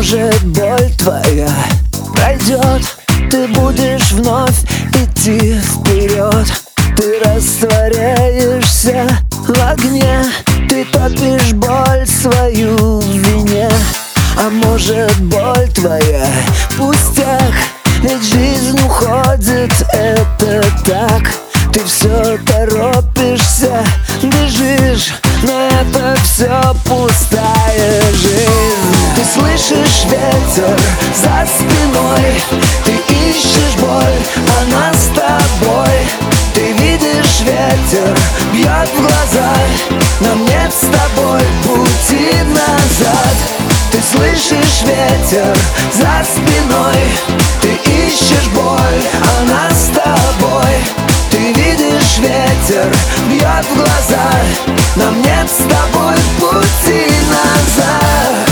может, боль твоя пройдет, ты будешь вновь идти вперед. Ты растворяешься в огне, ты топишь боль свою в вине. А может, боль твоя пустяк, ведь жизнь уходит, это так. Ты все торопишься, бежишь, но это все пустая жизнь. Ты слышишь ветер за спиной, ты ищешь боль, она с тобой. Ты видишь ветер, бьет в глаза, нам нет с тобой пути назад. Ты слышишь ветер за спиной, ты ищешь боль, она с тобой. Ты видишь ветер, бьет в глаза, нам нет с тобой пути назад.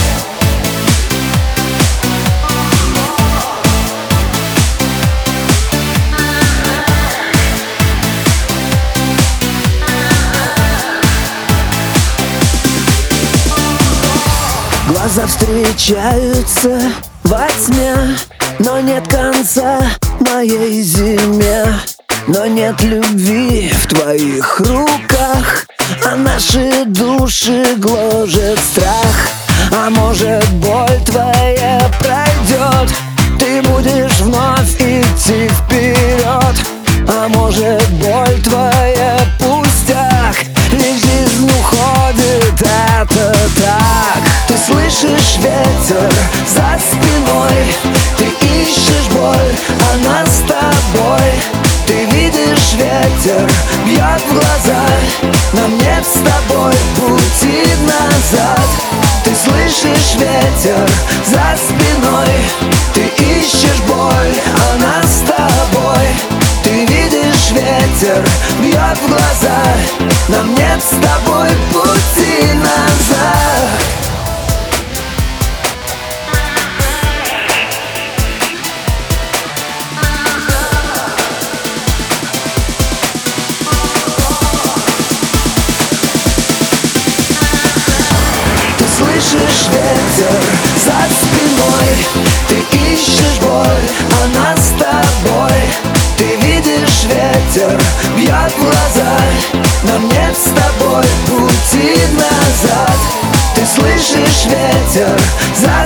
Глаза встречаются во тьме, но нет конца моей зиме. Но нет любви в твоих руках, а наши души гложет страх. А может, боль твоя пройдет, ты будешь вновь идти вперед. А может, боль твоя пустяк, ведь жизнь уходит, это так. Ты слышишь ветер за спиной, ты ищешь боль, она с тобой. Ты видишь ветер, бьет в глаза, нам нет с тобой пути назад. Ты слышишь ветер за спиной, ты ищешь боль, она с тобой. Ты видишь ветер, бьет в глаза, нам нет с тобой пути назад. Слышишь ветер за спиной, ты ищешь боль, она с тобой. Ты видишь ветер, бьет в глаза, нам нет с тобой пути назад. Ты слышишь ветер за